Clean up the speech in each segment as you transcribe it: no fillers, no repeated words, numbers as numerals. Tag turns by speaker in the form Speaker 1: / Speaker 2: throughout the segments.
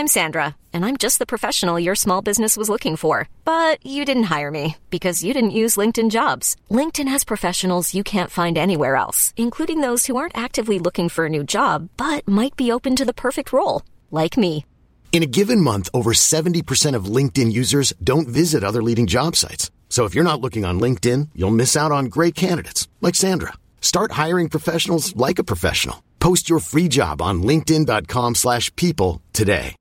Speaker 1: I'm Sandra, and I'm just the professional your small business was looking for. But you didn't hire me because you didn't use LinkedIn Jobs. LinkedIn has professionals you can't find anywhere else, including those who aren't actively looking for a new job, but might be open to the perfect role, like me.
Speaker 2: In a given month, over 70% of LinkedIn users don't visit other leading job sites. So if you're not looking on LinkedIn, you'll miss out on great candidates like Sandra. Start hiring professionals like a professional. Post your free job on linkedin.com/people today.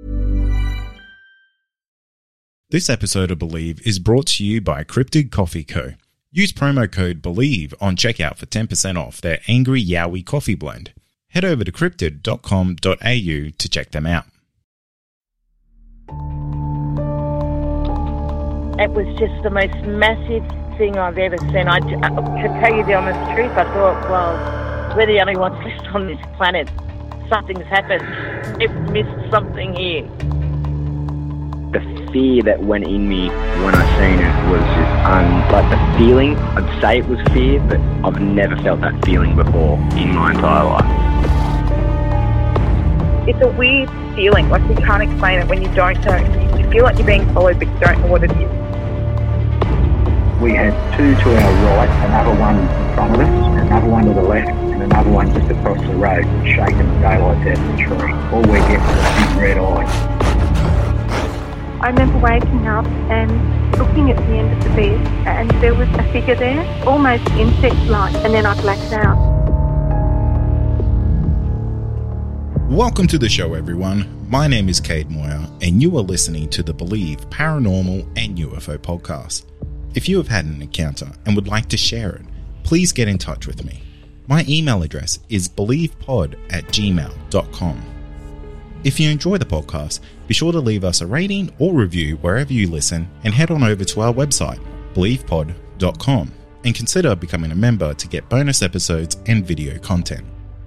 Speaker 3: This episode of Believe is brought to you by Cryptid Coffee Co. Use promo code BELIEVE on checkout for 10% off their Angry Yowie coffee blend. Head over to cryptid.com.au to check them out.
Speaker 4: It was just the most massive thing I've ever seen. To tell you the honest truth, I thought, well, we're the only ones left on this planet. Something's happened. We've missed something here.
Speaker 5: The fear that went in me when I seen it was just like the feeling. I'd say it was fear, but I've never felt that feeling before in my entire life.
Speaker 6: It's a weird feeling, like you can't explain it when you don't know. You feel like you're being followed, but you don't know what it is.
Speaker 7: We had two to our right, another one in front of us, another one to the left, and another one just across the road, shaking the daylights out of the tree. All we get was a big red eye.
Speaker 6: I remember waking up and looking at the end of the bed, and there was a figure there, almost insect-like, and then I blacked out.
Speaker 3: Welcome to the show, everyone. My name is Cade Moyer, and you are listening to the Believe Paranormal and UFO podcast. If you have had an encounter and would like to share it, please get in touch with me. My email address is believepod@gmail.com. If you enjoy the podcast, be sure to leave us a rating or review wherever you listen, and head on over to our website, believepod.com, and consider becoming a member to get bonus episodes and video content.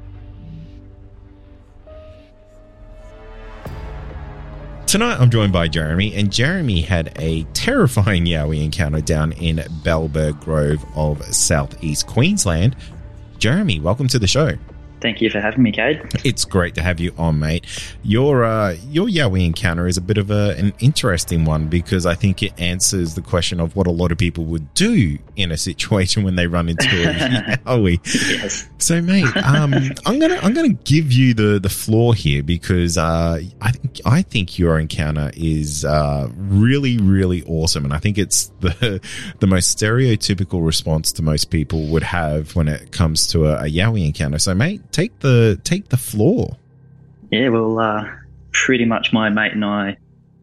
Speaker 3: Tonight I'm joined by Jeremy, and Jeremy had a terrifying Yowie encounter down in Bellberg Grove of southeast Queensland. Jeremy, welcome to the show.
Speaker 8: Thank you for having me, Cade.
Speaker 3: It's great to have you on, mate. Your Yowie encounter is a bit of an interesting one, because I think it answers the question of what a lot of people would do in a situation when they run into a Yowie.
Speaker 8: Yes.
Speaker 3: So, mate, I'm gonna give you the floor here, because I think your encounter is really, really awesome, and I think it's the most stereotypical response to most people would have when it comes to a Yowie encounter. So, mate, take the floor.
Speaker 8: Yeah, well, pretty much my mate and I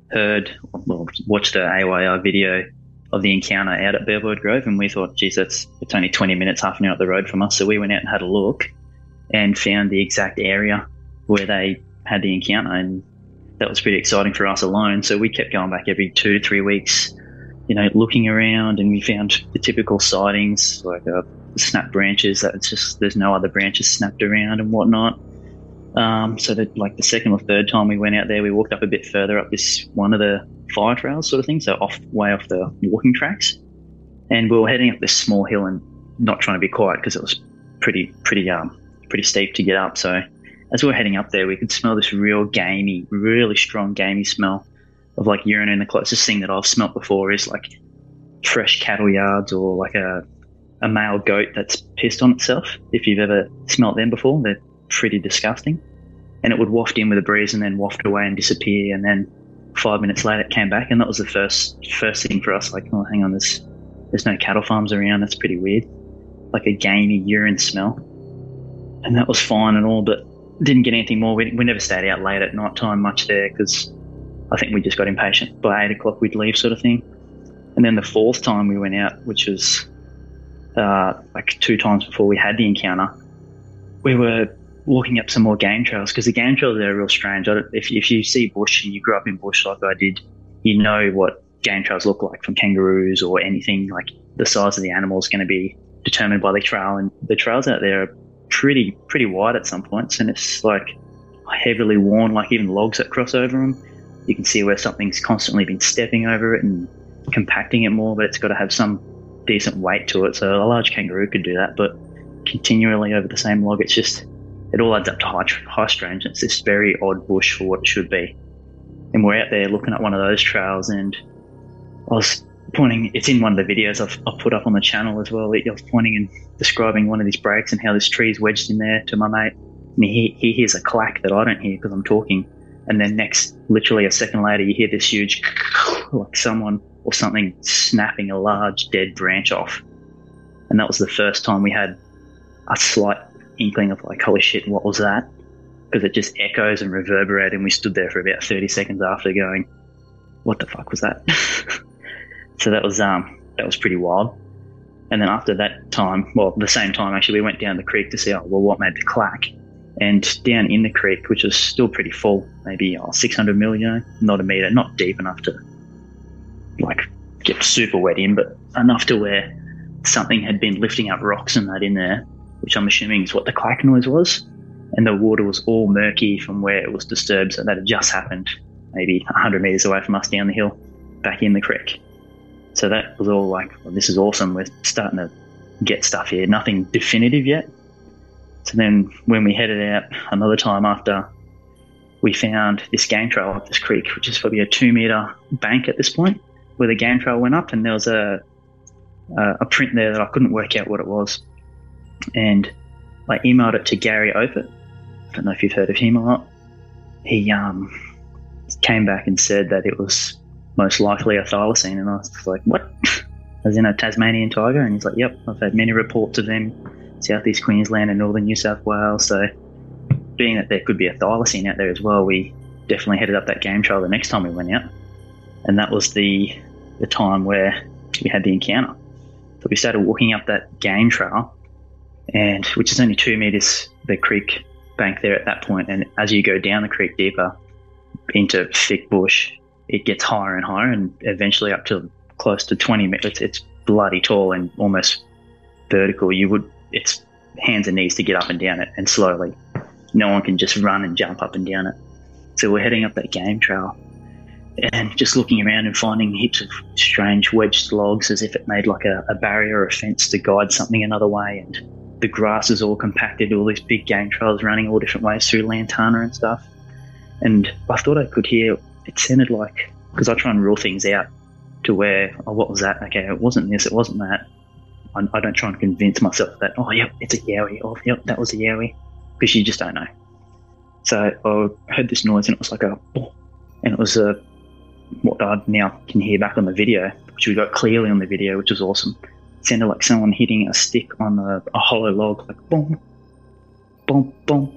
Speaker 8: watched a AYR video of the encounter out at Bellberg Grove, and we thought, geez, it's only 20 minutes, half an hour up the road from us. So we went out and had a look and found the exact area where they had the encounter, and that was pretty exciting for us alone. So we kept going back every 2 to 3 weeks, looking around, and we found the typical sightings, like snapped branches that it's just there's no other branches snapped around and whatnot. So that, like, the second or third time we went out there, we walked up a bit further up this one of the fire trails sort of thing, so way off the walking tracks, and we were heading up this small hill and not trying to be quiet because it was pretty steep to get up. So as we were heading up there, we could smell this really strong gamey smell of like urine, and the closest thing that I've smelt before is like fresh cattle yards, or like a male goat that's pissed on itself. If you've ever smelt them before, they're pretty disgusting. And it would waft in with a breeze and then waft away and disappear, and then 5 minutes later it came back, and that was the first thing for us, like, oh, hang on, there's no cattle farms around, that's pretty weird. Like a gamey urine smell. And that was fine and all, but didn't get anything more. We never stayed out late at night time much there, because I think we just got impatient. By 8 o'clock we'd leave, sort of thing. And then the fourth time we went out, which was like 2 times before we had the encounter, we were walking up some more game trails, because the game trails there are real strange. If you see bush and you grew up in bush like I did, you know what game trails look like from kangaroos or anything. Like, the size of the animal is going to be determined by the trail, and the trails out there are pretty wide at some points, and it's like heavily worn, like even logs that cross over them. You can see where something's constantly been stepping over it and compacting it more, but it's got to have some decent weight to it. So a large kangaroo could do that, but continually over the same log, it all adds up to high strangeness. It's this very odd bush for what it should be. And we're out there looking at one of those trails, and I was pointing, it's in one of the videos I've put up on the channel as well. I was pointing and describing one of these breaks and how this tree's wedged in there to my mate. And he hears a clack that I don't hear because I'm talking. And then literally a second later, you hear this huge, like someone or something snapping a large dead branch off. And that was the first time we had a slight inkling of like, holy shit, what was that? Because it just echoes and reverberated, and we stood there for about 30 seconds after going, what the fuck was that? So that was pretty wild. And then after that time, well, the same time actually, we went down the creek to see, what made the clack? And down in the creek, which was still pretty full, maybe 600 mil, not a metre, not deep enough to like get super wet in, but enough to where something had been lifting up rocks and that in there, which I'm assuming is what the clack noise was. And the water was all murky from where it was disturbed, so that had just happened maybe 100 metres away from us down the hill, back in the creek. So that was all like, well, this is awesome, we're starting to get stuff here. Nothing definitive yet. So then when we headed out another time after, we found this game trail up this creek, which is probably a 2-metre bank at this point, where the game trail went up, and there was a print there that I couldn't work out what it was. And I emailed it to Gary Opert. I don't know if you've heard of him or not. He came back and said that it was most likely a thylacine, and I was like, what? As in a Tasmanian tiger? And he's like, yep, I've had many reports of them, southeast Queensland and northern New South Wales. So being that there could be a thylacine out there as well, we definitely headed up that game trail the next time we went out. And that was the time where we had the encounter. So we started walking up that game trail, and which is only 2 metres, the creek bank there at that point. And as you go down the creek deeper into thick bush, it gets higher and higher, and eventually up to close to 20 metres. It's bloody tall and almost vertical. It's hands and knees to get up and down it, and slowly. No one can just run and jump up and down it. So we're heading up that game trail and just looking around and finding heaps of strange wedged logs, as if it made like a barrier or a fence to guide something another way. And the grass is all compacted, all these big game trails running all different ways through Lantana and stuff. And I thought I could hear, it sounded like, because I try and rule things out to where, what was that? Okay, it wasn't this, it wasn't that. I don't try and convince myself that, yep, it's a yowie. Oh, yep, that was a yowie. Because you just don't know. So I heard this noise, and it was like and it was what I now can hear back on the video, which we got clearly on the video, which was awesome. It sounded like someone hitting a stick on a hollow log, like boom, boom, boom,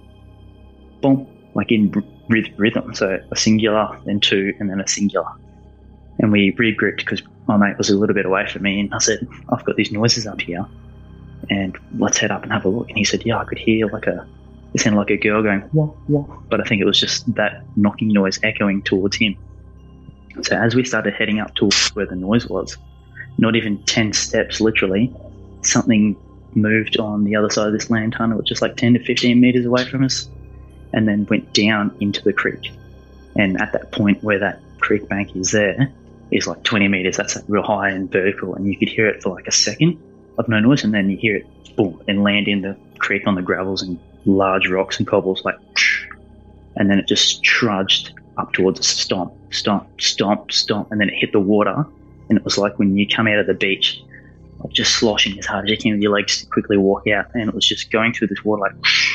Speaker 8: boom, like in rhythm. So a singular, then two, and then a singular. And we regrouped because my mate was a little bit away from me, and I said, I've got these noises up here, and let's head up and have a look. And he said, yeah, I could hear it sounded like a girl going, wah, wah. But I think it was just that knocking noise echoing towards him. So as we started heading up towards where the noise was, not even 10 steps, literally, something moved on the other side of this land tunnel, just like 10 to 15 metres away from us, and then went down into the creek. And at that point where that creek bank is there, is like 20 metres. That's real high and vertical, and you could hear it for like a second of no noise, and then you hear it boom and land in the creek on the gravels and large rocks and cobbles, like, and then it just trudged up towards us, stomp, stomp, stomp, stomp, and then it hit the water, and it was like when you come out of the beach, like just sloshing as hard as you can with your legs to quickly walk out, and it was just going through this water like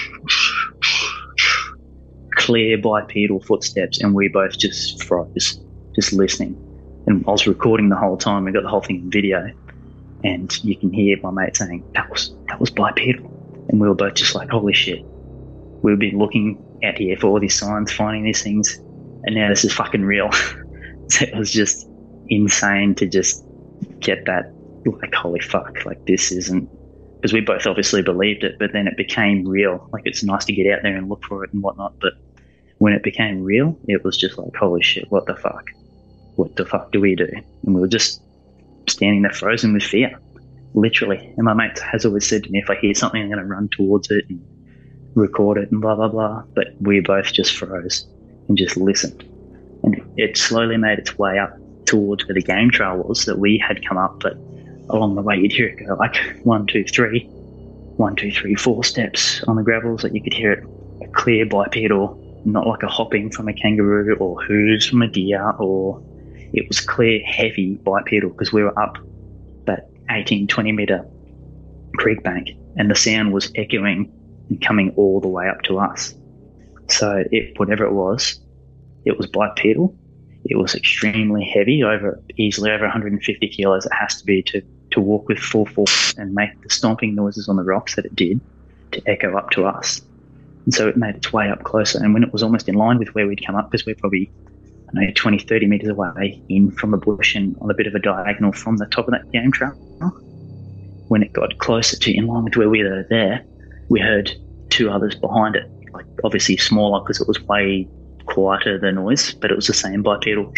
Speaker 8: clear bipedal footsteps, and we both just froze, just listening. And I was recording the whole time. We got the whole thing in video, and you can hear my mate saying, that was bipedal. And we were both just like, holy shit. We've been looking out here for all these signs, finding these things, and now this is fucking real. So it was just insane to just get that, like, holy fuck, like this isn't, because we both obviously believed it, but then it became real. Like, it's nice to get out there and look for it and whatnot, but when it became real, it was just like, holy shit, what the fuck? What the fuck do we do? And we were just standing there frozen with fear. Literally. And my mate has always said to me, if I hear something, I'm going to run towards it and record it and blah, blah, blah. But we both just froze and just listened. And it slowly made its way up towards where the game trail was that we had come up. But along the way, you'd hear it go like 1, 2, 3, 1, 2, 3, 4 steps on the gravels, that you could hear it clear bipedal not like a hopping from a kangaroo or hooves from a deer, or it was clear, heavy bipedal, because we were up that 18, 20 metre creek bank, and the sound was echoing and coming all the way up to us. So whatever it was bipedal. It was extremely heavy, easily over 150 kilos. It has to be to walk with full force and make the stomping noises on the rocks that it did to echo up to us. And so it made its way up closer. And when it was almost in line with where we'd come up, because we're probably 20, 30 metres away in from the bush and on a bit of a diagonal from the top of that game trail, when it got closer to in line with where we were there, we heard two others behind it, like obviously smaller because it was way quieter, the noise, but it was the same bipedal.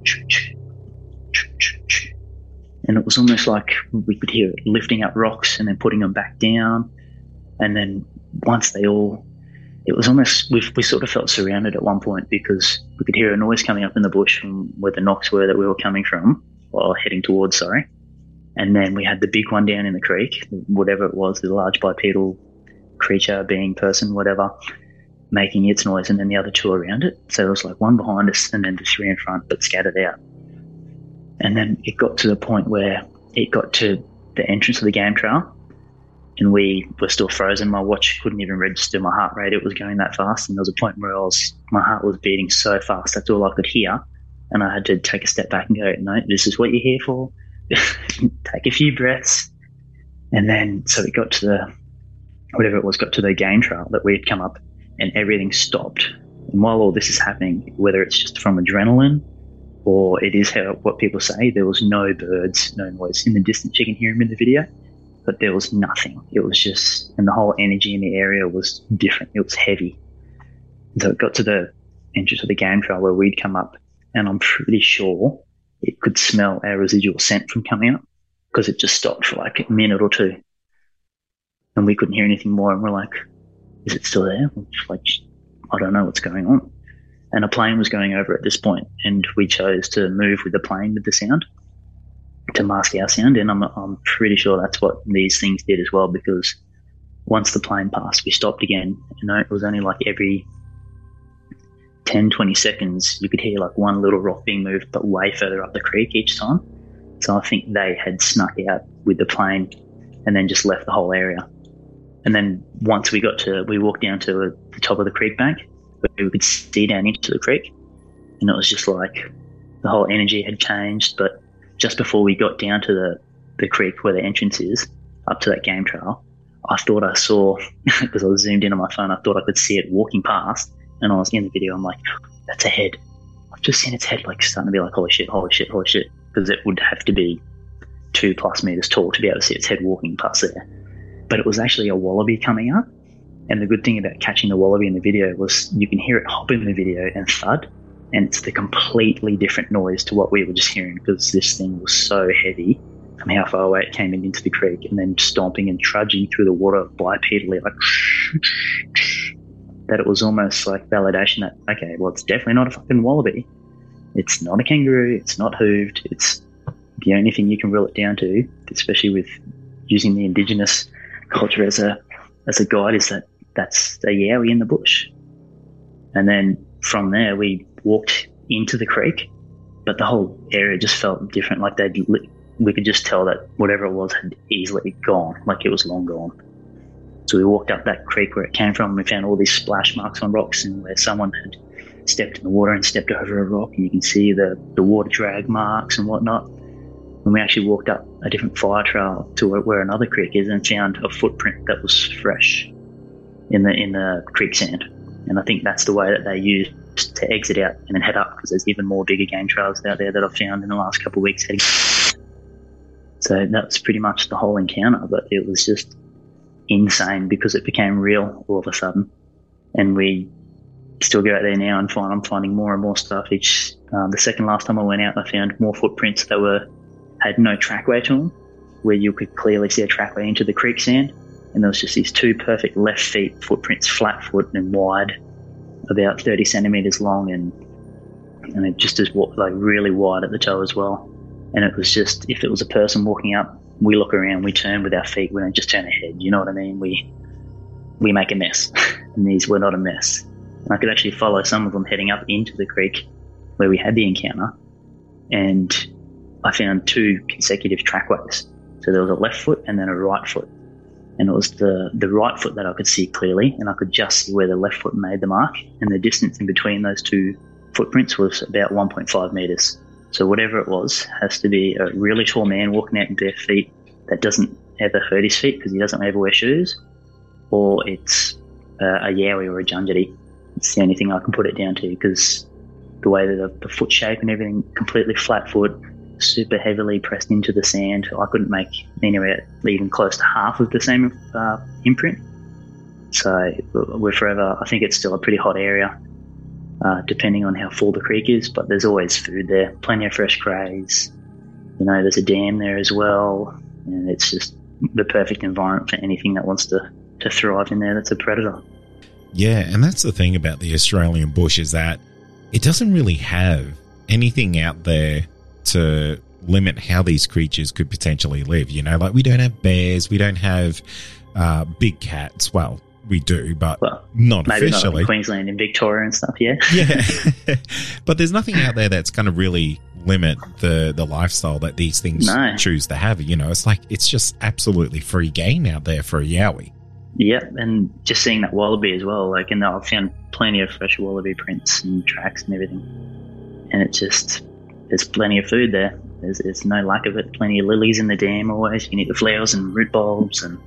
Speaker 8: And it was almost like we could hear it lifting up rocks and then putting them back down. And then once it was almost, we sort of felt surrounded at one point, because we could hear a noise coming up in the bush from where the knocks were that we were coming from, or heading towards, sorry. And then we had the big one down in the creek, whatever it was, the large bipedal creature, being, person, whatever, making its noise, and then the other two around it. So there was like one behind us and then the three in front, but scattered out. And then it got to the point where it got to the entrance of the game trail, and we were still frozen. My watch couldn't even register my heart rate. It was going that fast. And there was a point where my heart was beating so fast, that's all I could hear. And I had to take a step back and go, no, this is what you're here for. Take a few breaths. And then, so it got to the game trail that we had come up, and everything stopped. And while all this is happening, whether it's just from adrenaline or it is what people say, there was no birds, no noise. In the distance, you can hear them in the video, but there was nothing. It was just, and the whole energy in the area was different. It was heavy. So it got to the entrance of the game trail where we'd come up, and I'm pretty sure it could smell our residual scent from coming up, because it just stopped for like a minute or two. And we couldn't hear anything more, and we're like, is it still there? Like, I don't know what's going on. And a plane was going over at this point, and we chose to move with the plane with the sound to mask our sound. And I'm pretty sure that's what these things did as well, because once the plane passed, we stopped again. And it was only like every 10, 20 seconds, you could hear like one little rock being moved, but way further up the creek each time. So I think they had snuck out with the plane and then just left the whole area. And then once we walked down to the top of the creek bank, where we could see down into the creek, and it was just like the whole energy had changed. But just before we got down to the creek where the entrance is, up to that game trail, I thought I saw, because I was zoomed in on my phone, I thought I could see it walking past, and I was in the video, I'm like, that's a head. I've just seen its head like starting to be like, holy shit, holy shit, holy shit, because it would have to be 2+ meters tall to be able to see its head walking past there. But it was actually a wallaby coming up. And the good thing about catching the wallaby in the video was you can hear it hop in the video and thud, and it's the completely different noise to what we were just hearing, because this thing was so heavy from how far away it came into the creek, and then stomping and trudging through the water bipedally, like that. It was almost like validation that, okay, well, it's definitely not a fucking wallaby. It's not a kangaroo. It's not hooved. It's the only thing you can rule it down to, especially with using the indigenous culture as a guide, is that's a yowie in the bush. And then from there we walked into the creek, but the whole area just felt different. Like we could just tell that whatever it was had easily gone, like it was long gone. So we walked up that creek where it came from, and we found all these splash marks on rocks, and where someone had stepped in the water and stepped over a rock, and you can see the water drag marks and whatnot. And we actually walked up a different fire trail to where another creek is, and found a footprint that was fresh in the creek sand. And I think that's the way that they used to exit out and then head up, because there's even more bigger game trails out there that I've found in the last couple of weeks. So that was pretty much the whole encounter, but it was just insane because it became real all of a sudden. And we still go out there now and I'm finding more and more stuff. The second last time I went out, I found more footprints that had no trackway to them, where you could clearly see a trackway into the creek sand. And there was just these two perfect left feet footprints, flat foot and wide, about 30 centimeters long, and it just is like really wide at the toe as well. And it was just, if it was a person walking up, we look around, we turn with our feet, we don't just turn our head, you know what I mean? We make a mess, and these were not a mess. And I could actually follow some of them heading up into the creek where we had the encounter. And I found 2 consecutive trackways. So there was a left foot and then a right foot. And it was the right foot that I could see clearly, and I could just see where the left foot made the mark. And the distance in between those 2 footprints was about 1.5 metres. So whatever it was has to be a really tall man walking out in bare feet that doesn't ever hurt his feet because he doesn't ever wear shoes, or it's a yowie or a junjati. It's the only thing I can put it down to, because the way that the foot shape and everything, completely flat foot, super heavily pressed into the sand. I couldn't make anywhere even close to half of the same imprint. So we're forever, I think it's still a pretty hot area, depending on how full the creek is, but there's always food there, plenty of fresh crays. You know, there's a dam there as well, and it's just the perfect environment for anything that wants to thrive in there that's a predator.
Speaker 3: Yeah, and that's the thing about the Australian bush, is that it doesn't really have anything out there to limit how these creatures could potentially live. You know, like we don't have bears, we don't have big cats. Well, we do, but not
Speaker 8: maybe
Speaker 3: officially.
Speaker 8: Not in Queensland and Victoria and stuff, yeah.
Speaker 3: Yeah. But there's nothing out there that's going to really limit the lifestyle that these things choose to have. You know, it's like, it's just absolutely free game out there for a yowie.
Speaker 8: Yeah, and just seeing that wallaby as well, like, and I've found plenty of fresh wallaby prints and tracks and everything. And it's just, there's plenty of food there. There's no lack of it. Plenty of lilies in the dam always. You can eat the flowers and root bulbs and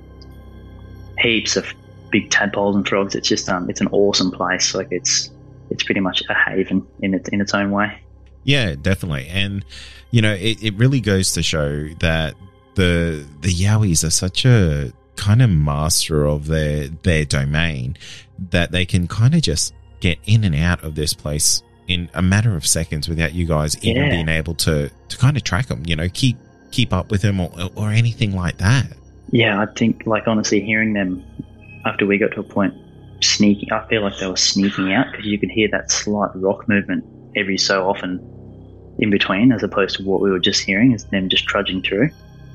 Speaker 8: heaps of big tadpoles and frogs. It's just it's an awesome place. Like it's pretty much a haven in its own way.
Speaker 3: Yeah, definitely. And you know, it really goes to show that the yowies are such a kind of master of their domain that they can kind of just get in and out of this place in a matter of seconds without you guys even being able to kind of track them, you know, keep up with them or anything like that.
Speaker 8: Yeah, I think, like, honestly, hearing them after we got to a point sneaking, I feel like they were sneaking out because you could hear that slight rock movement every so often in between, as opposed to what we were just hearing is them just trudging through.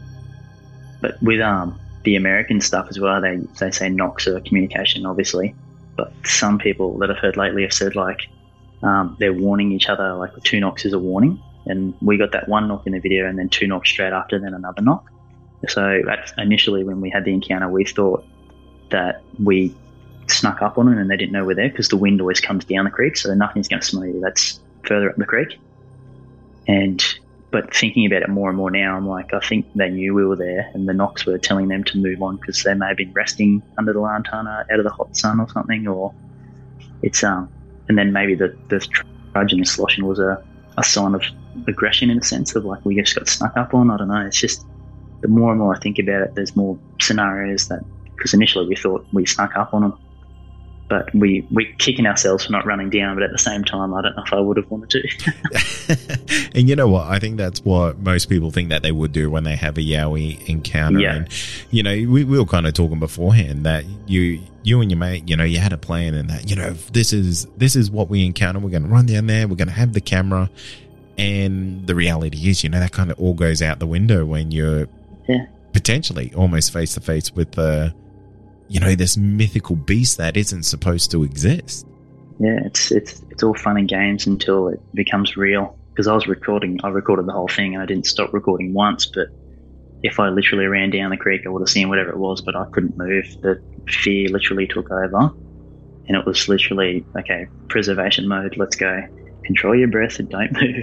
Speaker 8: But with the American stuff as well, they say knocks are communication, obviously, but some people that I've heard lately have said, like, they're warning each other, like 2 knocks is a warning, and we got that 1 knock in the video and then 2 knocks straight after, then another knock. So initially when we had the encounter, we thought that we snuck up on them and they didn't know we're there, because the wind always comes down the creek, so nothing's going to smell you that's further up the creek. But thinking about it more and more now, I'm like, I think they knew we were there and the knocks were telling them to move on because they may have been resting under the lantana out of the hot sun or something, or it's and then maybe the trudge and the sloshing was a sign of aggression, in a sense of like we just got snuck up on. I don't know. It's just the more and more I think about it, there's more scenarios that, because initially we thought we snuck up on them, but we're kicking ourselves for not running down. But at the same time, I don't know if I would have wanted to.
Speaker 3: And you know what? I think that's what most people think that they would do when they have a yowie encounter.
Speaker 8: Yeah.
Speaker 3: And, you know, we were kind of talking beforehand that you and your mate, you know, you had a plan and that, you know, this is what we encounter. We're going to run down there. We're going to have the camera. And the reality is, you know, that kind of all goes out the window when you're potentially almost face to face with you know, this mythical beast that isn't supposed to exist.
Speaker 8: Yeah, it's all fun and games until it becomes real. Because I recorded the whole thing and I didn't stop recording once, but if I literally ran down the creek, I would have seen whatever it was, but I couldn't move. The fear literally took over, and it was literally, okay, preservation mode, let's go. Control your breath and don't move.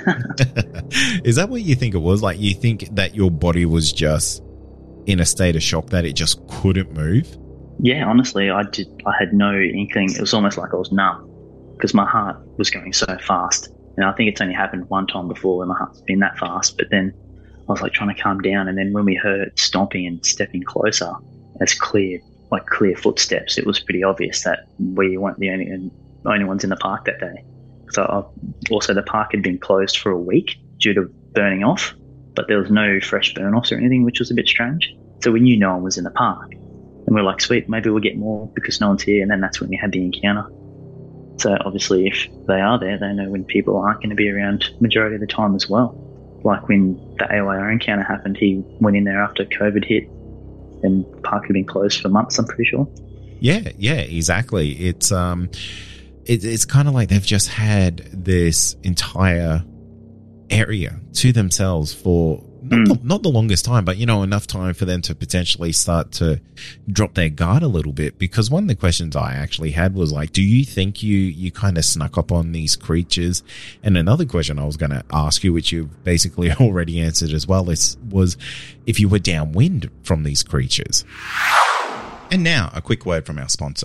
Speaker 3: Is that what you think it was? Like, you think that your body was just in a state of shock that it just couldn't move?
Speaker 8: Yeah, honestly, I had no inkling. It was almost like I was numb because my heart was going so fast. And I think it's only happened one time before where my heart's been that fast. But then I was like trying to calm down. And then when we heard it stomping and stepping closer, as clear footsteps, it was pretty obvious that we weren't the only ones in the park that day. So also the park had been closed for a week due to burning off, but there was no fresh burn-offs or anything, which was a bit strange. So we knew no one was in the park. And we were like, sweet, maybe we'll get more because no one's here. And then that's when we had the encounter. So obviously if they are there, they know when people aren't going to be around majority of the time as well. Like when the AYR encounter happened, he went in there after COVID hit and the park had been closed for months, I'm pretty sure.
Speaker 3: Yeah, exactly. It's it's kind of like they've just had this entire area to themselves for not the longest time, but, enough time for them to potentially start to drop their guard a little bit. Because one of the questions I actually had was like, do you think you kind of snuck up on these creatures? And another question I was going to ask you, which you've basically already answered as well, was if you were downwind from these creatures. And now a quick word from our sponsor.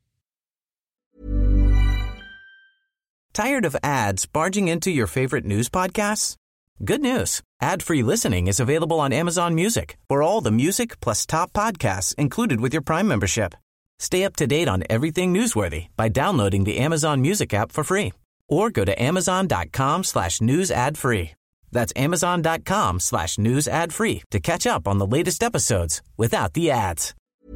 Speaker 9: Tired of ads barging into your favorite news podcasts? Good news. Ad-free listening is available on Amazon Music for all the music plus top podcasts included with your Prime membership. Stay up to date on everything newsworthy by downloading the Amazon Music app for free or go to amazon.com/news ad free. That's amazon.com/news ad free to catch up on the latest episodes without the ads.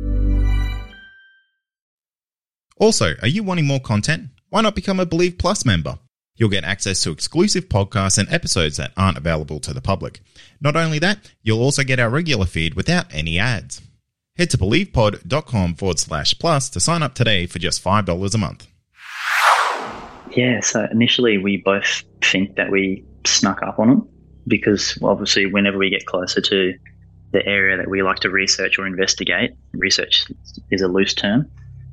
Speaker 3: Also, are you wanting more content? Why not become a Believe Plus member? You'll get access to exclusive podcasts and episodes that aren't available to the public. Not only that, you'll also get our regular feed without any ads. Head to believepod.com/plus to sign up today for just $5 a month.
Speaker 8: Yeah, so initially we both think that we snuck up on them because obviously whenever we get closer to the area that we like to research or investigate, research is a loose term,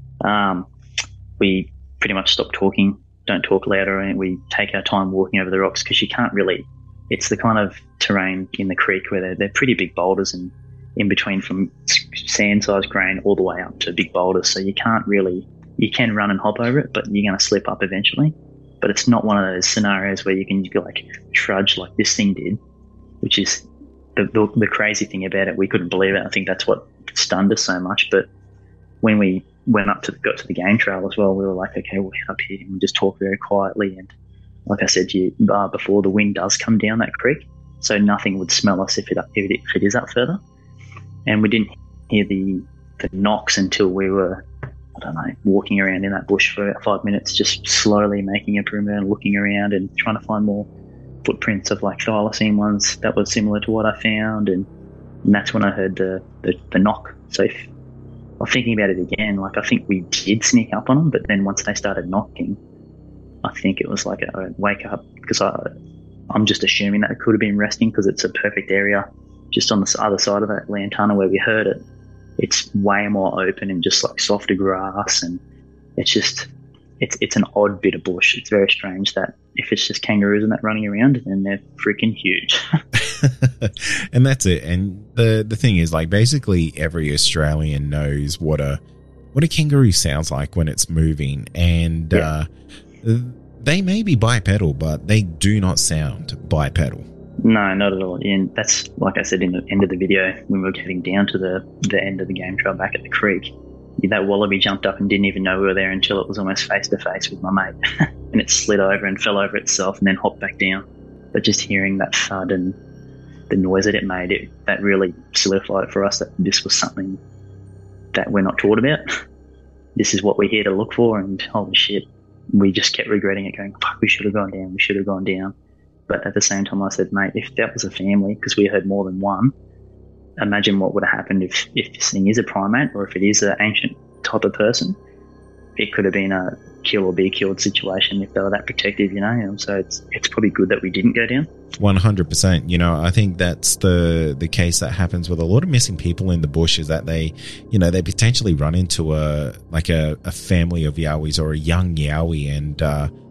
Speaker 8: we pretty much stop talking, don't talk louder, and we take our time walking over the rocks because you can't really, it's the kind of terrain in the creek where they're pretty big boulders and in between from sand-sized grain all the way up to big boulders. So you can't really, you can run and hop over it, but you're going to slip up eventually. But it's not one of those scenarios where you can like trudge like this thing did, which is the crazy thing about it. We couldn't believe it. I think that's what stunned us so much. But when we got to the game trail as well, we were like, okay, we'll head up here and we just talk very quietly. And like I said to you before, the wind does come down that creek, so nothing would smell us if it is up further. And we didn't hear the knocks until we were, I don't know, walking around in that bush for about 5 minutes, just slowly making a perimeter and looking around and trying to find more footprints of like thylacine ones that were similar to what I found. And that's when I heard the knock. So if I'm thinking about it again, like I think we did sneak up on them, but then once they started knocking, I think it was like a wake up, because I'm just assuming that it could have been resting because it's a perfect area just on the other side of that lantana where we heard it. It's way more open and just like softer grass, and it's just it's an odd bit of bush. It's very strange that if it's just kangaroos and that running around, then they're freaking huge.
Speaker 3: And that's it. And the thing is, like, basically every Australian knows what a kangaroo sounds like when it's moving, and they may be bipedal, but they do not sound bipedal.
Speaker 8: No, not at all. And that's, like I said in the end of the video, when we were getting down to the end of the game trail back at the creek, that wallaby jumped up and didn't even know we were there until it was almost face to face with my mate. And it slid over and fell over itself and then hopped back down. But just hearing that thud and the noise that it made, that really solidified it for us that this was something that we're not taught about. This is what we're here to look for, and holy shit, we just kept regretting it, going, fuck, we should have gone down. But at the same time, I said, mate, if that was a family, because we heard more than one, imagine what would have happened if this thing is a primate or if it is an ancient type of person. It could have been a kill or be killed situation if they were that protective, so it's probably good that we didn't go down.
Speaker 3: 100%. I think that's the case that happens with a lot of missing people in the bush, is that they potentially run into a family of yowies or a young yowie, and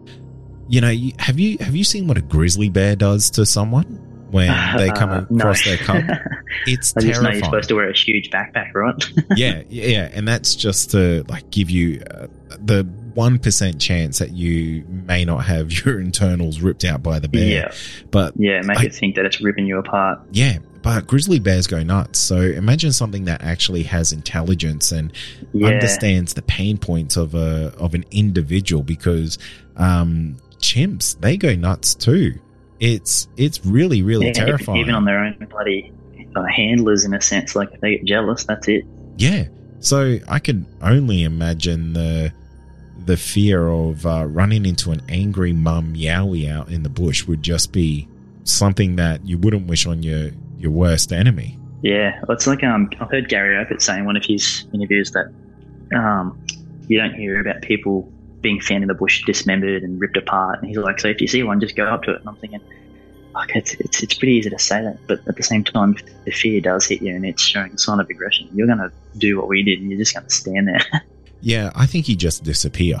Speaker 3: have you seen what a grizzly bear does to someone when they come across their cub? It's terrifying. I just know you're supposed
Speaker 8: to wear a huge backpack, right?
Speaker 3: yeah, and that's just to like give you the 1% chance that you may not have your internals ripped out by the bear.
Speaker 8: Yeah,
Speaker 3: but
Speaker 8: make it think that it's ripping you apart.
Speaker 3: Yeah, but grizzly bears go nuts. So imagine something that actually has intelligence and understands the pain points of an individual, because chimps, they go nuts too. It's really, really terrifying.
Speaker 8: Even on their own bloody handlers, in a sense, like if they get jealous, that's it.
Speaker 3: Yeah. So I can only imagine the fear of running into an angry mum yowie out in the bush would just be something that you wouldn't wish on your worst enemy.
Speaker 8: Yeah, it's like I've heard Gary Opitz say in one of his interviews that you don't hear about people being found in the bush, dismembered and ripped apart. And he's like, so if you see one, just go up to it. And I'm thinking, fuck, it's pretty easy to say that, but at the same time, if the fear does hit you and it's showing a sign of aggression, you're going to do what we did, and you're just going to stand there.
Speaker 3: Yeah, I think you just disappear.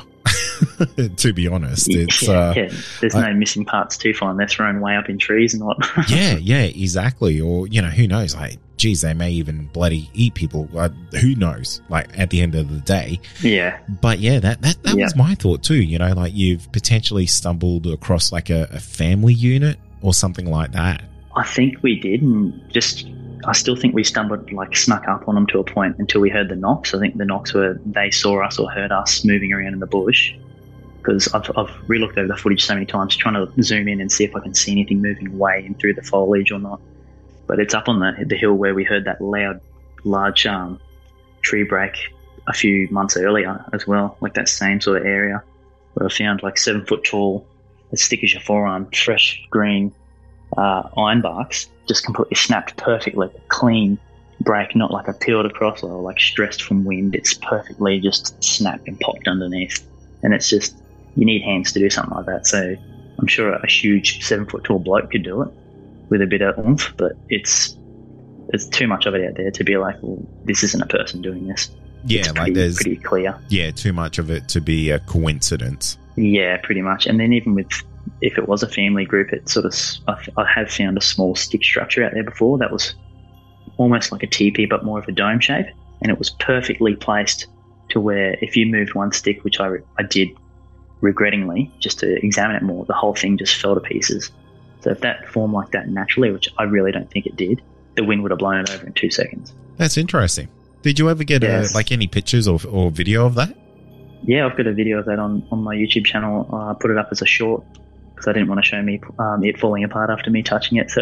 Speaker 3: To be honest, it's
Speaker 8: there's no missing parts to find. They're thrown way up in trees and what. yeah,
Speaker 3: exactly. Or who knows? Like, geez, they may even bloody eat people. Who knows? Like, at the end of the day.
Speaker 8: Yeah.
Speaker 3: But yeah, that was my thought too. Like you've potentially stumbled across like a family unit or something like that.
Speaker 8: I think we did, and I still think we stumbled, like snuck up on them to a point until we heard the knocks. I think the knocks were they saw us or heard us moving around in the bush, because I've re-looked over the footage so many times trying to zoom in and see if I can see anything moving way in through the foliage or not. But it's up on the hill where we heard that large tree break a few months earlier as well, like that same sort of area where I found like 7 foot tall, as thick as your forearm, fresh green iron barks, just completely snapped perfectly, clean break, not like a peeled across or like stressed from wind. It's perfectly just snapped and popped underneath. And it's just, you need hands to do something like that. So I'm sure a huge 7 foot tall bloke could do it with a bit of oomph, but there's too much of it out there to be like, well, this isn't a person doing this.
Speaker 3: Yeah,
Speaker 8: it's
Speaker 3: there's
Speaker 8: pretty clear.
Speaker 3: Yeah, too much of it to be a coincidence.
Speaker 8: Yeah, pretty much. And then even if it was a family group, it sort of, I have found a small stick structure out there before that was almost like a teepee, but more of a dome shape. And it was perfectly placed to where if you moved one stick, which I did regrettingly, just to examine it more, the whole thing just fell to pieces. So if that formed like that naturally, which I really don't think it did, the wind would have blown it over in 2 seconds.
Speaker 3: That's interesting. Did you ever get any pictures or video of that?
Speaker 8: Yeah, I've got a video of that on my YouTube channel. I put it up as a short because I didn't want to show me it falling apart after me touching it. So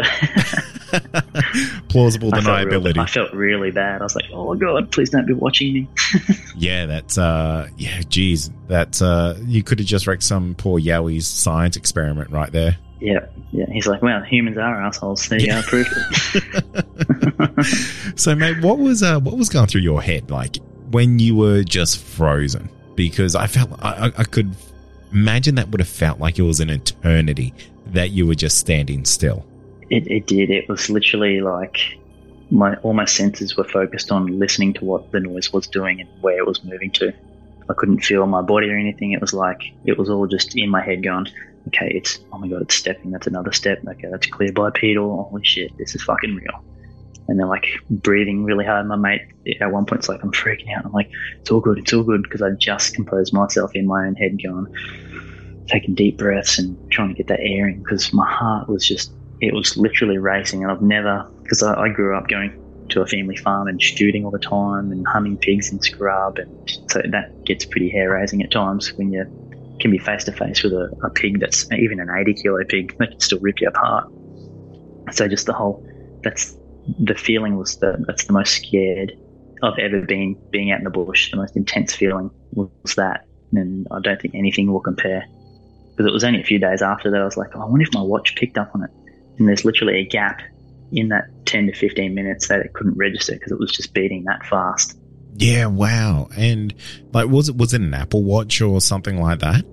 Speaker 3: plausible deniability.
Speaker 8: I felt really bad. I was like, oh God, please don't be watching me.
Speaker 3: Yeah, that's geez, that you could have just wrecked some poor Yowie's science experiment right there.
Speaker 8: Yeah. He's like, well, humans are assholes. There you go, proved it.
Speaker 3: So, mate, what was going through your head like when you were just frozen? Because I felt I could imagine that would have felt like it was an eternity that you were just standing still.
Speaker 8: It did. It was literally like all my senses were focused on listening to what the noise was doing and where it was moving to. I couldn't feel my body or anything. It was like it was all just in my head going, okay, oh my God, it's stepping. That's another step. Okay, that's clear bipedal. Holy shit, this is fucking real. And they're like breathing really hard. My mate, at one point, it's like I'm freaking out. I'm like, it's all good, because I just composed myself in my own head, going, taking deep breaths and trying to get that air in, because my heart was it was literally racing. And I've never, because I grew up going to a family farm and shooting all the time and hunting pigs in scrub, and so that gets pretty hair-raising at times when you can be face-to-face with a pig that's even an 80-kilo pig that can still rip you apart. So just the feeling was that's the most scared I've ever been, being out in the bush. The most intense feeling was that, and I don't think anything will compare. Because it was only a few days after that I was like, I wonder if my watch picked up on it. And there's literally a gap in that 10 to 15 minutes that it couldn't register because it was just beating that fast.
Speaker 3: Yeah, wow. And like, was it an Apple Watch or something like that?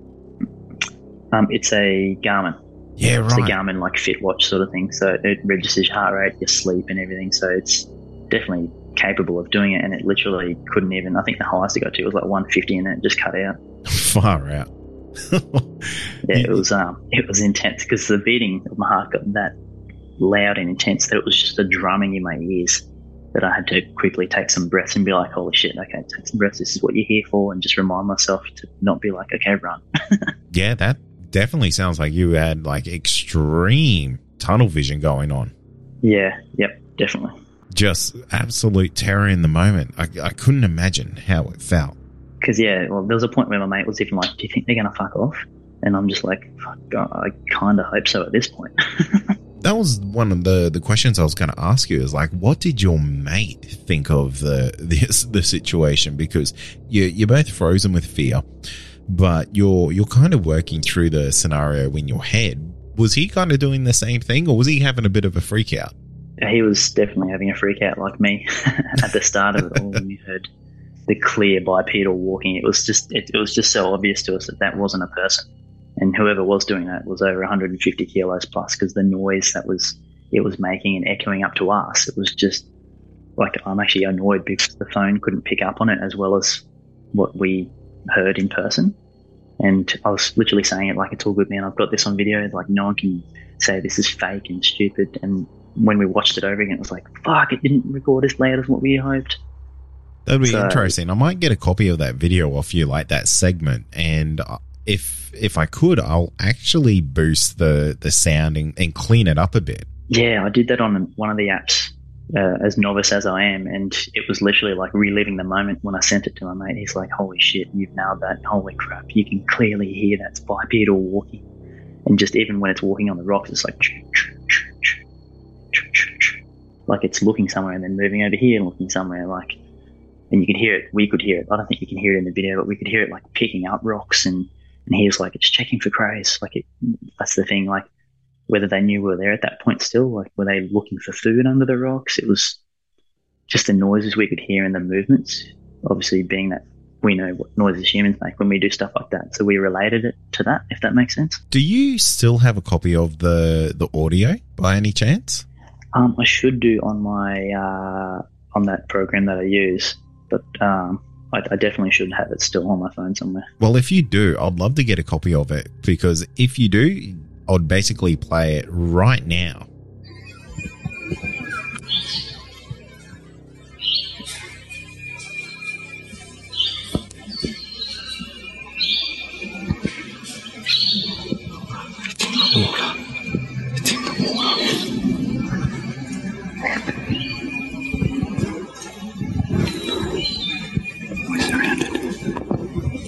Speaker 8: It's a Garmin.
Speaker 3: Yeah, right.
Speaker 8: It's a Garmin like fit watch sort of thing. So it registers your heart rate, your sleep and everything. So it's definitely capable of doing it. And it literally couldn't even, I think the highest it got to was like 150 and then it just cut out.
Speaker 3: Far out.
Speaker 8: Yeah, it was intense because the beating of my heart got that loud and intense that it was just a drumming in my ears that I had to quickly take some breaths and be like, holy shit, okay, take some breaths, this is what you're here for, and just remind myself to not be like, okay, run.
Speaker 3: Yeah, that definitely sounds like you had like extreme tunnel vision going on.
Speaker 8: Yeah, yep, definitely.
Speaker 3: Just absolute terror in the moment. I couldn't imagine how it felt.
Speaker 8: Because, yeah, well, there was a point where my mate was even like, do you think they're going to fuck off? And I'm just like, fuck, I kind of hope so at this point.
Speaker 3: That was one of the questions I was going to ask you, is like, what did your mate think of the situation? Because you're both frozen with fear, but you're kind of working through the scenario in your head. Was he kind of doing the same thing, or was he having a bit of a freak out?
Speaker 8: He was definitely having a freak out like me at the start of it all when we heard the clear bipedal walking. It was just so obvious to us that wasn't a person, and whoever was doing that was over 150 kilos plus, because the noise that it was making and echoing up to us, it was just like, I'm actually annoyed because the phone couldn't pick up on it as well as what we heard in person. And I was literally saying it like, it's all good, man, I've got this on video, like no one can say this is fake and stupid. And when we watched it over again, it was like, fuck, it didn't record as loud as what we hoped.
Speaker 3: That'd be interesting. I might get a copy of that video off you, like that segment, and if I could, I'll actually boost the sound and clean it up a bit.
Speaker 8: Yeah, I did that on one of the apps, as novice as I am, and it was literally like reliving the moment when I sent it to my mate. He's like, holy shit, you've nailed that. Holy crap, you can clearly hear that's bipedal walking. And just even when it's walking on the rocks, it's like it's looking somewhere and then moving over here and looking somewhere, like, and you could hear it. We could hear it. I don't think you can hear it in the video, but we could hear it like picking up rocks, and he was like, it's checking for crows. Like, that's the thing, like, whether they knew we were there at that point still, like, were they looking for food under the rocks? It was just the noises we could hear and the movements, obviously being that we know what noises humans make when we do stuff like that. So we related it to that, if that makes sense.
Speaker 3: Do you still have a copy of the audio by any chance?
Speaker 8: I should do on my on that program that I use, but I definitely should have it still on my phone somewhere.
Speaker 3: Well, if you do, I'd love to get a copy of it, because if you do, I'd basically play it right now.
Speaker 10: It's in the water. We're surrounded.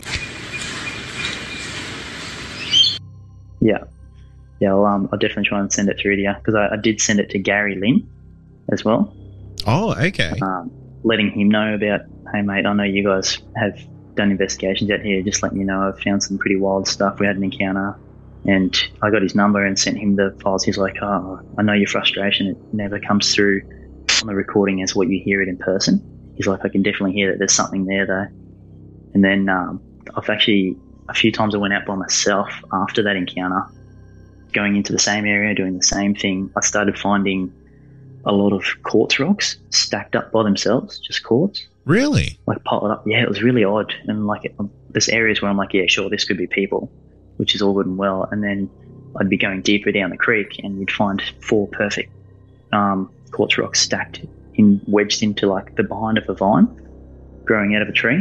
Speaker 8: Yeah, well, I'll definitely try and send it through to you, because I did send it to Gary Lynn as well.
Speaker 3: Oh, okay.
Speaker 8: Letting him know about, hey, mate, I know you guys have done investigations out here. Just letting you know I've found some pretty wild stuff. We had an encounter. And I got his number and sent him the files. He's like, oh, I know your frustration. It never comes through on the recording as what you hear it in person. He's like, I can definitely hear that there's something there, though. And then I've actually, a few times I went out by myself after that encounter, going into the same area, doing the same thing. I started finding a lot of quartz rocks stacked up by themselves, just quartz.
Speaker 3: Really?
Speaker 8: Like piled up. Yeah, it was really odd. And like, there's areas where I'm like, yeah, sure, this could be people, which is all good and well. And then I'd be going deeper down the creek and you'd find 4 perfect quartz rocks stacked wedged into like the behind of a vine growing out of a tree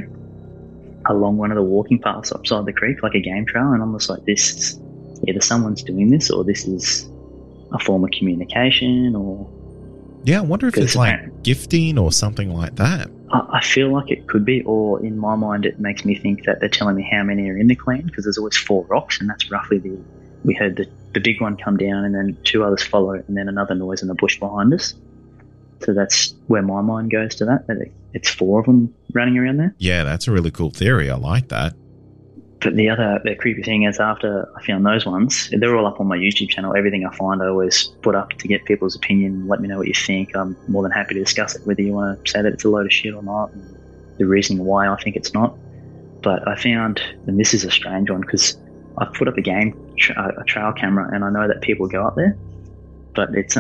Speaker 8: along one of the walking paths upside the creek, like a game trail. And I'm just like, this, either someone's doing this or this is a form of communication, or...
Speaker 3: Yeah, I wonder if it's like gifting or something like that.
Speaker 8: I feel like it could be, or in my mind it makes me think that they're telling me how many are in the clan, because there's always 4 rocks, and that's roughly we heard the big one come down and then 2 others follow, and then another noise in the bush behind us. So that's where my mind goes to that it's 4 of them running around there.
Speaker 3: Yeah, that's a really cool theory. I like that.
Speaker 8: But the creepy thing is, after I found those ones, they're all up on my YouTube channel. Everything I find I always put up to get people's opinion, let me know what you think. I'm more than happy to discuss it, whether you want to say that it's a load of shit or not, and the reasoning why I think it's not. But I found, and this is a strange one, because I've put up a trail camera, and I know that people go up there, but it's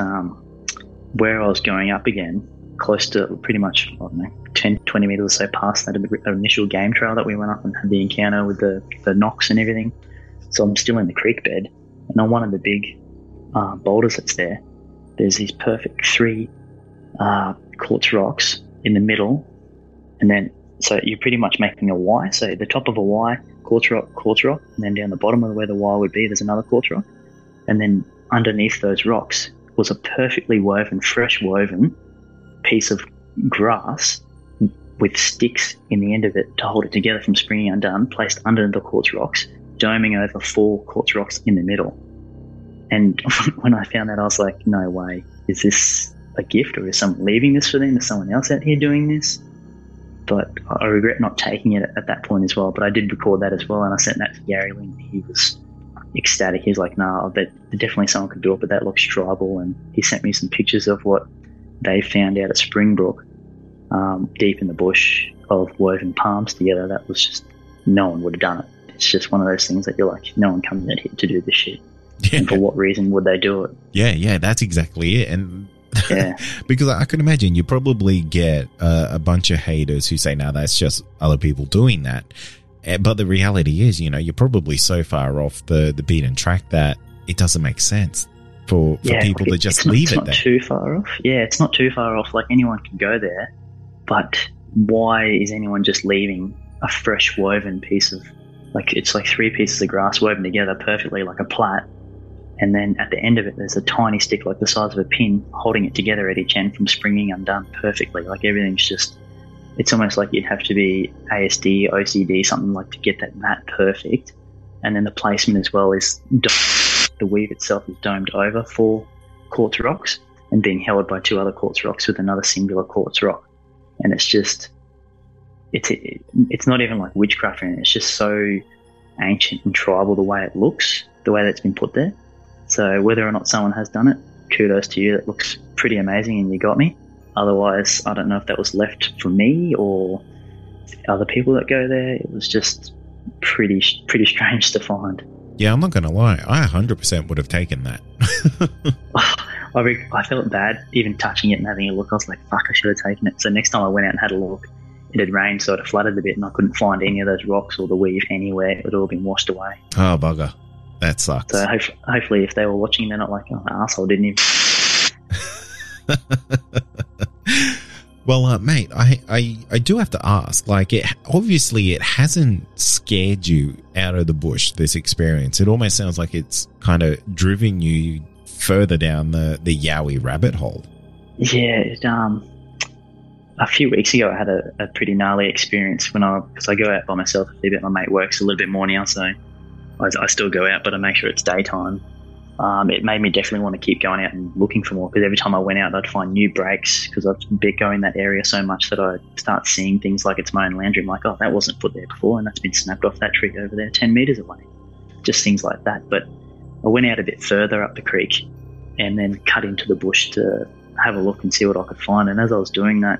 Speaker 8: where I was going up again, close to pretty much, I don't know, 10, 20 meters or so past that initial game trail that we went up and had the encounter with the knocks and everything. So I'm still in the creek bed, and on one of the big boulders that's there's these perfect 3 quartz rocks in the middle, and then so you're pretty much making a Y. So the top of a Y, quartz rock, and then down the bottom of where the Y would be, there's another quartz rock, and then underneath those rocks was a perfectly woven, fresh woven piece of grass with sticks in the end of it to hold it together from springing undone, placed under the quartz rocks, doming over 4 quartz rocks in the middle. And when I found that, I was like, no way. Is this a gift, or is someone leaving this for them? Is someone else out here doing this? But I regret not taking it at that point as well. But I did record that as well, and I sent that to Gary Lynn. He was ecstatic. He was like, no, I bet definitely someone could do it, but that looks tribal. And he sent me some pictures of what they found out at Springbrook. deep in the bush of woven palms together. That was just, no one would have done it. It's just one of those things that you're like, no one comes out here to do this shit. Yeah. And for what reason would they do it?
Speaker 3: Yeah, that's exactly it. And
Speaker 8: yeah,
Speaker 3: because I can imagine you probably get a bunch of haters who say, no, that's just other people doing that. But the reality is, you're probably so far off the beaten track that it doesn't make sense for people to just leave it there.
Speaker 8: It's not too far off. Yeah, it's not too far off. Like, anyone can go there. But why is anyone just leaving a fresh woven piece of, like, it's like 3 pieces of grass woven together perfectly like a plait, and then at the end of it there's a tiny stick like the size of a pin holding it together at each end from springing undone perfectly. Like, everything's just, it's almost like you'd have to be ASD, OCD, something like, to get that perfect. And then the placement as well is, the weave itself is domed over 4 quartz rocks and being held by 2 other quartz rocks with another singular quartz rock. And it's just, it's not even like witchcraft, and it's just so ancient and tribal the way it looks, the way that's been put there. So whether or not someone has done it, kudos to you. That looks pretty amazing, and you got me. Otherwise, I don't know if that was left for me or other people that go there. It was just pretty strange to find.
Speaker 3: Yeah, I'm not going to lie. I 100% would have taken that.
Speaker 8: I felt bad even touching it and having a look. I was like, fuck, I should have taken it. So next time I went out and had a look, it had rained, so it had flooded a bit, and I couldn't find any of those rocks or the weave anywhere. It had all been washed away.
Speaker 3: Oh, bugger. That sucks.
Speaker 8: So hopefully if they were watching, they're not like, oh, arsehole didn't even...
Speaker 3: Well, mate, I do have to ask, like, it hasn't scared you out of the bush, this experience. It almost sounds like it's kind of driven you further down the Yowie rabbit hole.
Speaker 8: Yeah, a few weeks ago I had a pretty gnarly experience because I go out by myself a fair bit. My mate works a little bit more now, so I still go out, but I make sure it's daytime. It made me definitely want to keep going out and looking for more, because every time I went out I'd find new breaks, because I've been going that area so much that I start seeing things like it's my own land room, like, oh, that wasn't put there before, and that's been snapped off that tree over there 10 metres away. Just things like that. But I went out a bit further up the creek and then cut into the bush to have a look and see what I could find. And as I was doing that,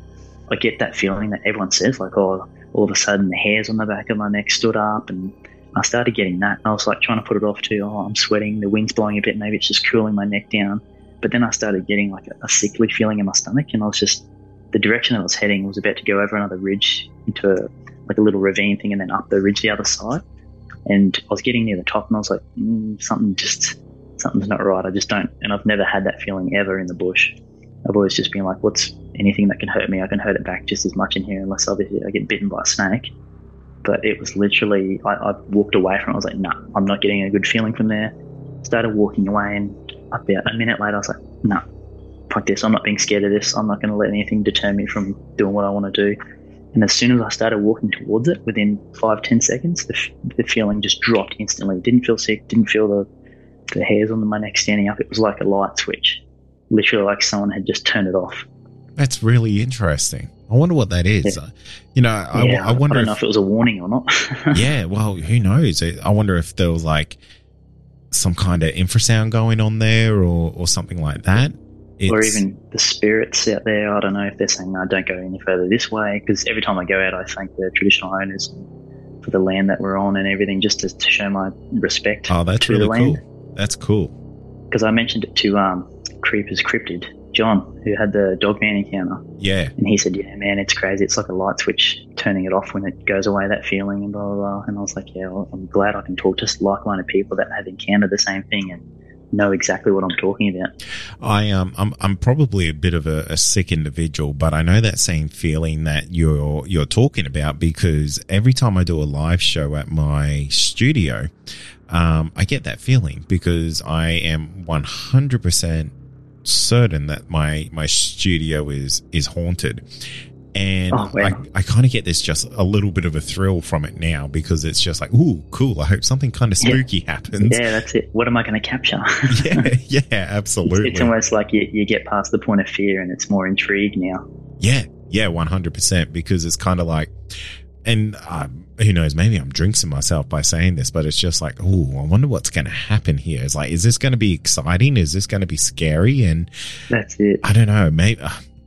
Speaker 8: I get that feeling that everyone says, like, oh, all of a sudden the hairs on the back of my neck stood up, and I started getting that. And I was like trying to put it off too. Oh, I'm sweating, the wind's blowing a bit, maybe it's just cooling my neck down. But then I started getting like a sickly feeling in my stomach, and I was just, the direction that I was heading was about to go over another ridge into like a little ravine thing, and then up the ridge the other side. And I was getting near the top, and I was like, something's not right. I just don't, and I've never had that feeling ever in the bush. I've always just been like, what's anything that can hurt me? I can hurt it back just as much in here, unless obviously I get bitten by a snake. But it was literally, I walked away from it. I was like, nah, I'm not getting a good feeling from there. Started walking away, and about a minute later I was like, nah, fuck this. I'm not being scared of this. I'm not going to let anything deter me from doing what I want to do. And as soon as I started walking towards it, within 5-10 seconds, the feeling just dropped instantly. Didn't feel sick, didn't feel the hairs on my neck standing up. It was like a light switch. Literally like someone had just turned it off.
Speaker 3: That's really interesting. I wonder what that is.
Speaker 8: Yeah.
Speaker 3: I wonder
Speaker 8: I don't know if it was a warning or not.
Speaker 3: Yeah, well, who knows? I wonder if there was like some kind of infrasound going on there or something like that.
Speaker 8: Or even the spirits out there. I don't know if they're saying, no, don't go any further this way. Because every time I go out, I thank the traditional owners for the land that we're on and everything, just to show my respect.
Speaker 3: Oh, that's
Speaker 8: to
Speaker 3: really
Speaker 8: the land.
Speaker 3: cool. That's cool.
Speaker 8: Because I mentioned it to Creeper's Cryptid, John, who had the Dogman encounter.
Speaker 3: Yeah.
Speaker 8: And he said, yeah, man, it's crazy. It's like a light switch turning it off when it goes away, that feeling, and blah, blah, blah. And I was like, yeah, well, I'm glad I can talk to like-minded people that have encountered the same thing and know exactly what I'm talking about.
Speaker 3: I'm probably a bit of a sick individual, but I know that same feeling that you're talking about, because every time I do a live show at my studio, I get that feeling, because I am 100% certain that my studio is haunted. And I kind of get this just a little bit of a thrill from it now, because it's just like, ooh, cool. I hope something kind of spooky happens.
Speaker 8: Yeah, that's it. What am I going to capture?
Speaker 3: Yeah, absolutely.
Speaker 8: It's almost like you get past the point of fear and it's more intrigue now.
Speaker 3: Yeah, 100%, because it's kind of like, and who knows, maybe I'm jinxing myself by saying this, but it's just like, ooh, I wonder what's going to happen here. It's like, is this going to be exciting? Is this going to be scary? And
Speaker 8: that's it.
Speaker 3: I don't know, maybe...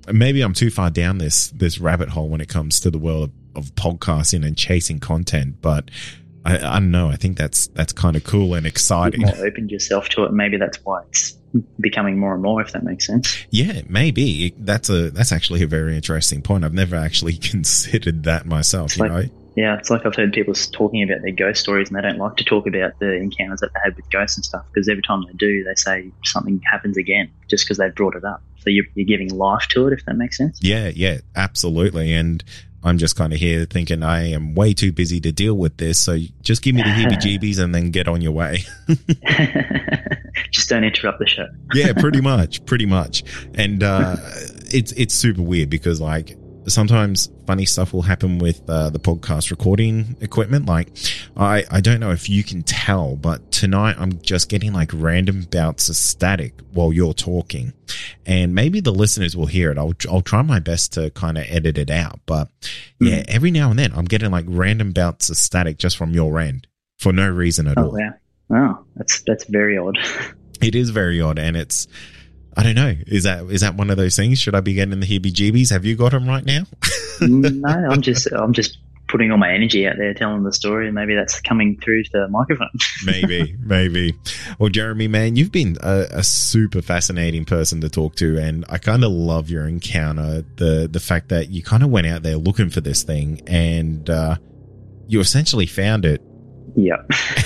Speaker 3: maybe I'm too far down this rabbit hole when it comes to the world of podcasting and chasing content, but I don't know. I think that's kind of cool and exciting.
Speaker 8: You've more opened yourself to it. Maybe that's why it's becoming more and more, if that makes sense.
Speaker 3: Yeah, maybe. That's actually a very interesting point. I've never actually considered that myself, you know?
Speaker 8: Yeah, it's like I've heard people talking about their ghost stories, and they don't like to talk about the encounters that they had with ghosts and stuff, because every time they do, they say something happens again just because they've brought it up. So you're giving life to it, if that makes sense.
Speaker 3: Yeah, absolutely. And I'm just kind of here thinking I am way too busy to deal with this, so just give me the heebie-jeebies and then get on your way.
Speaker 8: Just don't interrupt the show.
Speaker 3: Yeah, pretty much. And it's super weird because, like, sometimes funny stuff will happen with the podcast recording equipment. Like, I don't know if you can tell, but tonight I'm just getting like random bouts of static while you're talking, and maybe the listeners will hear it. I'll try my best to kind of edit it out, but yeah, every now and then I'm getting like random bouts of static just from your end for no reason at all.
Speaker 8: Wow. Oh, that's very odd.
Speaker 3: It is very odd, and it's, I don't know. Is that one of those things? Should I be getting the heebie-jeebies? Have you got them right now?
Speaker 8: No, I'm just putting all my energy out there, telling the story, and maybe that's coming through the microphone.
Speaker 3: maybe. Well, Jeremy, man, you've been a super fascinating person to talk to, and I kind of love your encounter. The fact that you kind of went out there looking for this thing, and you essentially found it.
Speaker 8: Yeah.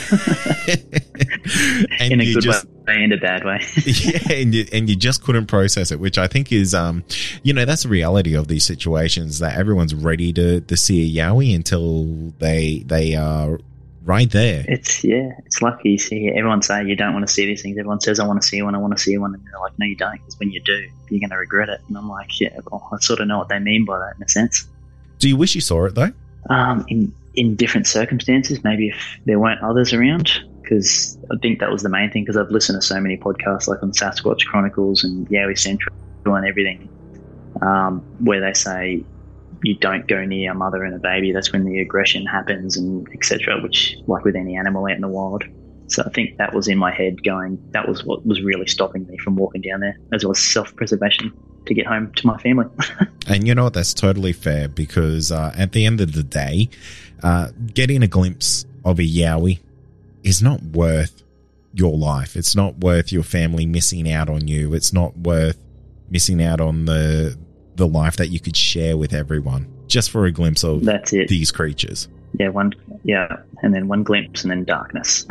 Speaker 3: And
Speaker 8: in a good way and a bad way.
Speaker 3: Yeah, and you just couldn't process it, which I think is, that's the reality of these situations, that everyone's ready to see a yowie until they are right there.
Speaker 8: It's lucky. You see everyone say you don't want to see these things. Everyone says, I want to see one, and they're like, no, you don't, because when you do, you're going to regret it. And I'm like, yeah, well, I sort of know what they mean by that in a sense.
Speaker 3: Do you wish you saw it, though?
Speaker 8: In different circumstances, maybe if there weren't others around, because I think that was the main thing, because I've listened to so many podcasts like on Sasquatch Chronicles and Yowie Central and everything, where they say you don't go near a mother and a baby. That's when the aggression happens, and etc., which, like with any animal out in the wild. So I think that was in my head going, that was what was really stopping me from walking down there, as well as self-preservation to get home to my family.
Speaker 3: And you know what? That's totally fair, because at the end of the day, getting a glimpse of a yowie is not worth your life. It's not worth your family missing out on you. It's not worth missing out on the life that you could share with everyone just for a glimpse of these creatures. And then one glimpse and then darkness.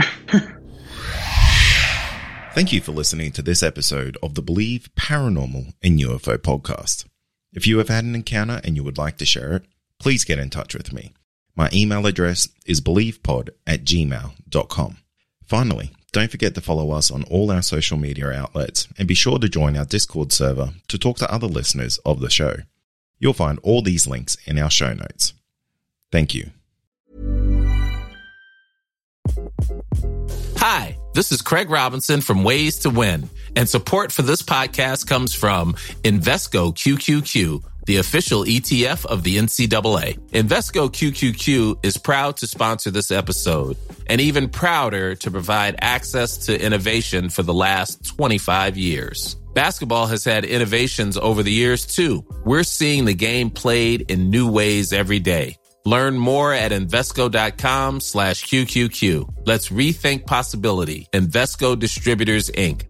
Speaker 3: Thank you for listening to this episode of the Believe Paranormal and UFO podcast. If you have had an encounter and you would like to share it, please get in touch with me. My email address is believepod@gmail.com. Finally, don't forget to follow us on all our social media outlets, and be sure to join our Discord server to talk to other listeners of the show. You'll find all these links in our show notes. Thank you.
Speaker 11: Hi, this is Craig Robinson from Ways to Win, and support for this podcast comes from Invesco QQQ, the official ETF of the NCAA. Invesco QQQ is proud to sponsor this episode, and even prouder to provide access to innovation for the last 25 years. Basketball has had innovations over the years, too. We're seeing the game played in new ways every day. Learn more at Invesco.com/QQQ. Let's rethink possibility. Invesco Distributors, Inc.